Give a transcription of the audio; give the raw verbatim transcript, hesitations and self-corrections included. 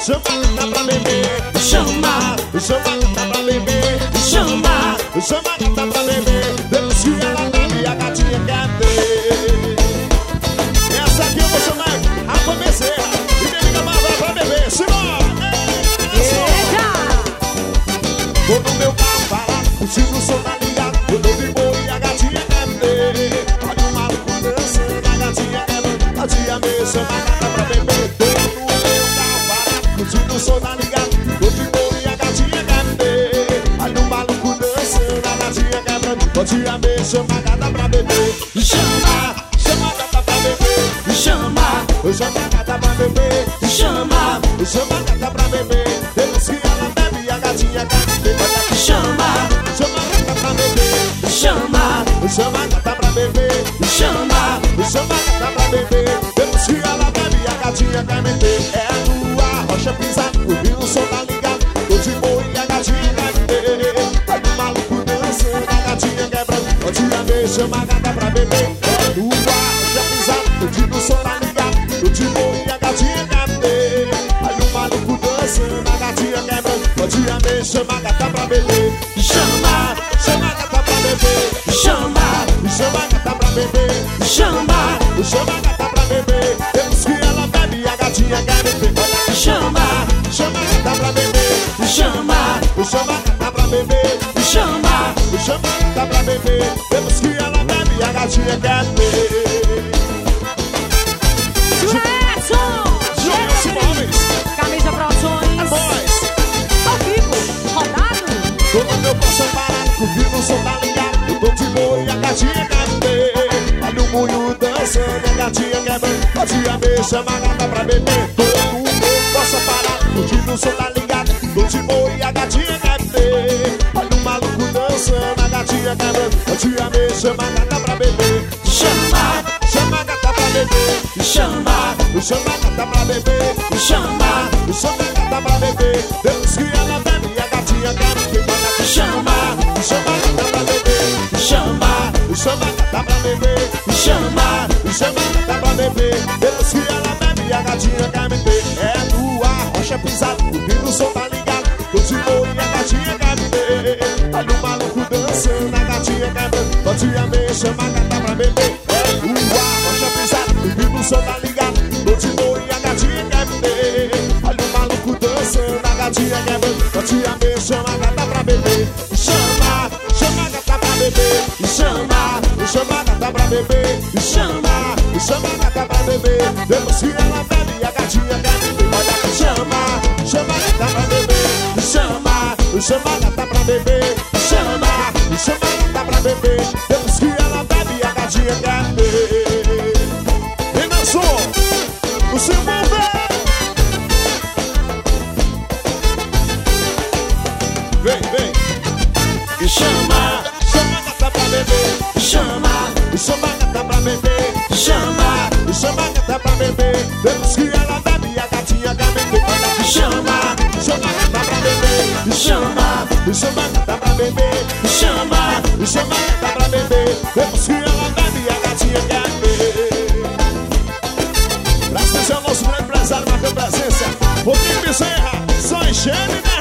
chama a gata pra beber. Chama, chama a gata pra beber. chama, chama a gata pra beber. Depois que ela bebe, a gatinha quer ter. Essa aqui eu vou chamar a começar. E me liga mais lá pra beber. Simbora! Tô no meu carro parado, curtindo o som tá ligado. Eu tô de boa e a gatinha quer ver. Olha o maluco dançando, a gatinha quer ver. A tia me chama a gata pra beber. Tô no meu carro parado, curtindo o som tá ligado. Tô de boa e a gatinha quer ver. Olha o maluco dançando, a gatinha quer ver. A tia me chama a gata pra beber. chama, Chama a gata pra beber. chama, Chama a gata pra beber. chama, Chama a gata pra beber. Depois que ela bebe, a gatinha quer ver. Olha chama, chama a gata pra beber. chama, Chama a gata pra beber. chama, Chama a gata pra beber. Depois que ela bebe, a gatinha quer meter. É a tua rocha pisada, ouvindo o som tá ligado. Tô de boa e a gatinha quer meter. Aí o maluco dançando, a gatinha quebrando. Pode ver, chama a gata pra beber. É a tua rocha pisada, ouvindo o som tá ligado. Tô de boa e a gatinha quer meter. Aí o maluco dançando, a gatinha quebrando. Pode ver, chama a gata pra beber. chama, Chama a gata pra beber. chama, Chama a gata pra beber. chama, Chama a gata pra beber. Depois que ela bebe, a gatinha quer beber. Olha, chama, chama a gata pra beber. chama, Chama a gata pra beber. chama, Chama a gata pra beber. Depois que ela bebe, a gatinha quer beber. Edson, Júnior Simões, camisa é Produções, nóis. ao vivo, rodado, Tô no meu coração parado, curtindo o som tá ligado. Eu tô de boa e a gatinha quer beber. Olha o munho dançando, a gatinha quebrando. A tia me chama a gata pra beber. Tô no meu coração parado, curtindo o som tá ligado. Tô de boa e a gatinha quer beber. Olha o maluco dançando, a gatinha quebrando. A tia me chama a gata pra beber. chama, Chama a gata pra beber. chama, Chama a gata pra beber. chama, Chama a gata pra beber. Depois que ela bebe, a gatinha quer beber. chama, Chama a gata pra beber. chama, Chama a gata pra beber. chama, Chama a gata pra beber. Depois que ela bebe, a gatinha quer beber. É tua rocha pisada, ouvindo o som tá ligado. Tô de boa e a gatinha quer beber. Olha o maluco dançando, a gatinha quer beber. Pode me chama a gata pra beber. É tua rocha pisada, ouvindo o som tá ligado. Tô de boa e a gatinha quer beber. Olha o maluco dançando, a gatinha quer beber. Pode me chama a gata pra beber. Chama, chama a gata pra beber. chama, Chama a gata pra beber. chama, Chama a gata pra beber. Depois que ela bebe, a gatinha quer beber. Olha, chama, chama a gata pra beber. chama, Chama a gata pra beber. chama, Chama a gata pra beber. Depois que ela bebe, a gatinha quer beber. Vem na som, o Simão vem. Vem, vem. chama, Chama a gata pra beber. chama, Chama a gata pra beber. chama, Chama a gata pra beber. Depois que ela bebe, a gatinha quer beber. Olha, chama, chama a gata pra beber. chama, Chama a gata pra beber. chama, Chama a gata pra beber. Depois que ela bebe, a gatinha quer beber. Pra especial nosso grande empresário marcando presença, Rodrigo Bezerra, só enchendo.